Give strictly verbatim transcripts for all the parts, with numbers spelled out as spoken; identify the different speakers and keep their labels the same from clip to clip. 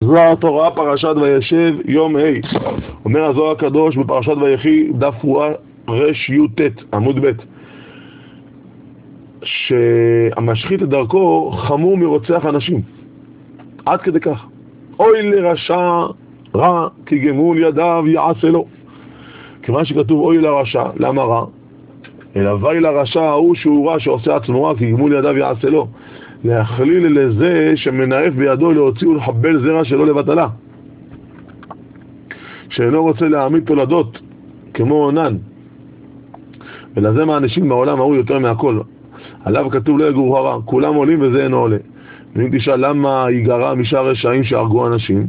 Speaker 1: זוהר תורה פרשת וישב יום ה'. אומר הזוהר הקדוש בפרשת ויחי דף רש י"ט עמוד ב', שהמשחית את דרכו חמור מרוצח אנשים, עד כדי כך. אוי לרשע רע כי גמול ידיו יעשה לו. כיוון שכתוב אוי לרשע, למה רע? אלא ואי לרשע ההוא שהוא רע שעושה עצמו רע כי גמול ידיו יעשה לו, להכליל לזה שמנאף בידו להוציא ולחבל זרע שלו לבטלה, שאינו רוצה להעמיד תולדות כמו עונן, ולזה מאנשים בעולם ההוא יותר מהכל. עליו כתוב לא יגור הרע, כולם עולים וזה אינו עולה. ואם תשאל למה ייגרע משאר רשעים שהרגו אנשים,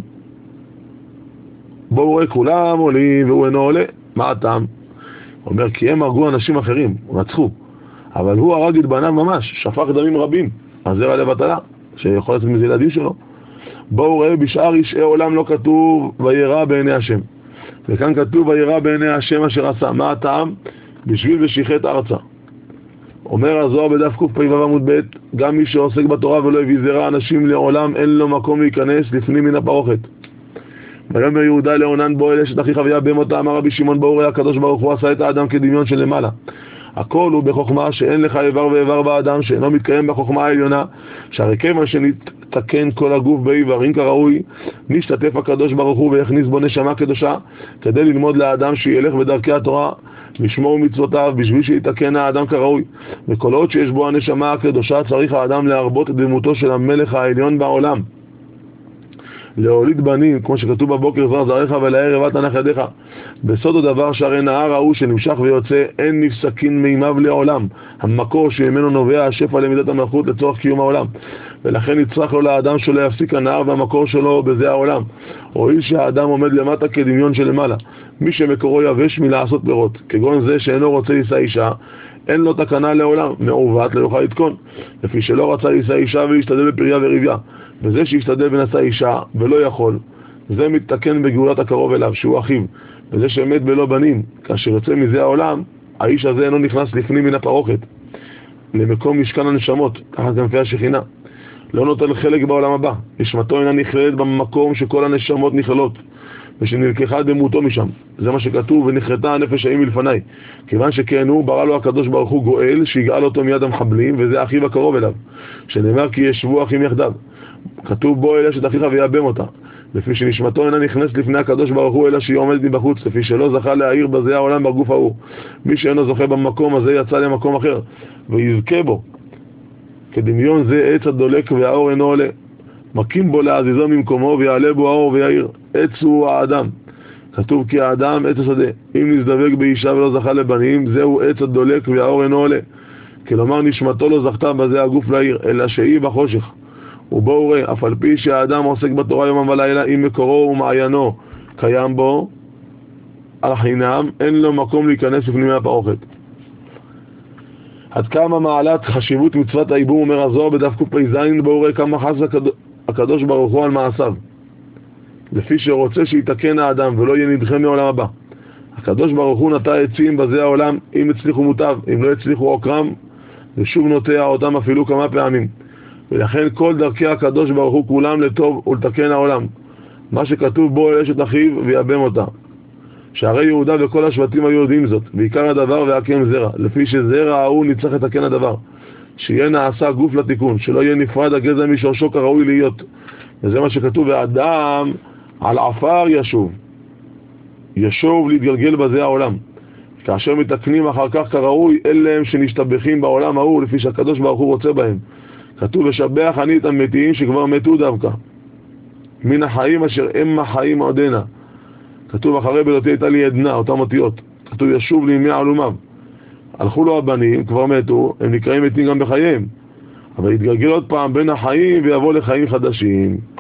Speaker 1: בואו רואה כולם עולים והוא אינו עולה, מה הטעם? הוא אומר כי הם הרגו אנשים אחרים, רצחו, אבל הוא הרג את בניו ממש, שפך דמים רבים, אז זה רע לבטלה, שיכול לצאת מזה ילדים שלו. בואו רואה בשאר ישעי עולם לא כתוב וירא בעיני השם, וכאן כתוב וירא בעיני השם אשר עשה. מה הטעם? בשביל ושיחת ארצה. אומר הזוהר בדף קפ"ו עמוד ב', גם מי שעוסק בתורה ולא הביא זרע אנשים לעולם אין לו מקום להיכנס לפנים מן הפרוכת. ויאמר יהודה לעונן בו אל אשת אחיך ויבם אותה, אמר רבי שמעון בואו ראה הקדוש ברוך הוא עשה את האדם כדמיון של למעלה. הכל הוא בחוכמה שאין לך איבר ואיבר באדם שאינו מתקיים בחוכמה העליונה, שהרי כיוון שנתקן כל הגוף באיברים כראוי, נשתתף הקדוש ברוך הוא ויכניס בו נשמה קדושה כדי ללמוד לאדם שילך בדרכי התורה לשמור מצוותיו בשביל שיתקן האדם כראוי. וכל עוד שיש בו הנשמה הקדושה צריך האדם להרבות את דמותו של המלך העליון בעולם, להוליד בנים, כמו שכתוב בבוקר זרע זרעך ולערב אל תנח ידיך. בסוד הדבר שהרי נהר ההוא שנמשך ויוצא אין נפסקין מימיו לעולם, המקור שממנו נובע השפע למידת המלכות לצורך קיום העולם, ולכן יצטרך לו לאדם שלא יפסיק הנהר והמקור שלו בזה העולם, הואיל שהאדם עומד למטה כדמיון של למעלה. מי שמקורו יבש מלעשות פירות, כגון זה שאינו רוצה לישא אישה, אין לו תקנה לעולם, מעוות לא יוכל לתקון, לפי שלא רצה לישא אישה ולהשתדל בפריה וריביה. וזה שהשתדל ונשא אישה ולא יכול, זה מתתקן בגאולת הקרוב אליו שהוא אחיו. וזה שמת בלא בנים, כאשר יוצא מזה העולם, האיש הזה אינו נכנס לפנים מן הפרוכת למקום משכן הנשמות תחת כנפי השכינה, לא נותן חלק בעולם הבא. נשמתו אינה נכללת במקום שכל הנשמות נכללות ושנלקחה דמותו משם. זה מה שכתוב ונחרטה הנפש ההיא מלפניי. כיוון שכן הוא ברא לו הקדוש ברוך הוא גואל שיגאל אותו מיד המחבלים, וזה אחיו הקרוב אליו, שנאמר כי ישבו אחים יחדיו. כתוב בו אל אשת אחיך ויבם אותה, לפי שנשמתו אינה נכנס לפני הקדוש ברוך הוא אלא שהיא עומדת מבחוץ, לפי שלא זכה להאיר בזה העולם בגוף ההוא. מי שאינו זוכה במקום הזה יצא למקום אחר ויזכה בו, כדמיון זה עץ הדולק והאור אינו עולה, מקים בו לעזיזו ממקומו ויעלה בו האור ויעיר. עץ הוא האדם, כתוב כי האדם עץ השדה. אם נזדבק באישה ולא זכה לבנים, זהו עץ הדולק והאור אינו עולה, כלומר נשמתו לא זכתה בזה הגוף להאיר אלא שהיא בחושך. ובואו ראה, אף על פי שהאדם עוסק בתורה יומם ולילה, אם מקורו ומעיינו קיים בו על חינם, אין לו מקום להיכנס לפנימי הפרוכת. עד כמה מעלת חשיבות מצוות הייבום אומר הזוהר בדף קפ"ז, בואו ראה כמה חס הקדוש ברוך הוא על מעשיו, לפי שרוצה שיתקן האדם ולא יהיה נדחה מעולם הבא. הקדוש ברוך הוא נטע עצים בזה העולם, אם הצליחו מוטב, אם לא הצליחו עוקרם ושוב נוטע אותם אפילו כמה פעמים. ולכן כל דרכי הקדוש ברוך הוא כולם לטוב ולתקן העולם, מה שכתוב בו אל אשת אחיו ויבם אותה, שהרי יהודה וכל השבטים היו יודעים זאת, ועיקר הדבר והקם זרע, לפי שזרע ההוא ניצח לתקן הדבר, שיהיה נעשה גוף לתיקון, שלא יהיה נפרד הגזע משורשו כראוי להיות. וזה מה שכתוב והאדם על עפר ישוב, ישוב להתגלגל בזה העולם, כאשר מתקנים אחר כך כראוי אלה הם שנשתבחים בעולם ההוא לפי שהקדוש ברוך הוא רוצה בהם. כתוב ושבח אני את המתים שכבר מתו דווקא מן החיים אשר הם החיים עודנה. כתוב אחרי בלותי הייתה לי עדנה, אותם אותיות. כתוב ישוב לימי עלומיו. הלכו לו הבנים, כבר מתו, הם נקראים מתים גם בחייהם, אבל יתגלגל עוד פעם בין החיים ויבוא לחיים חדשים.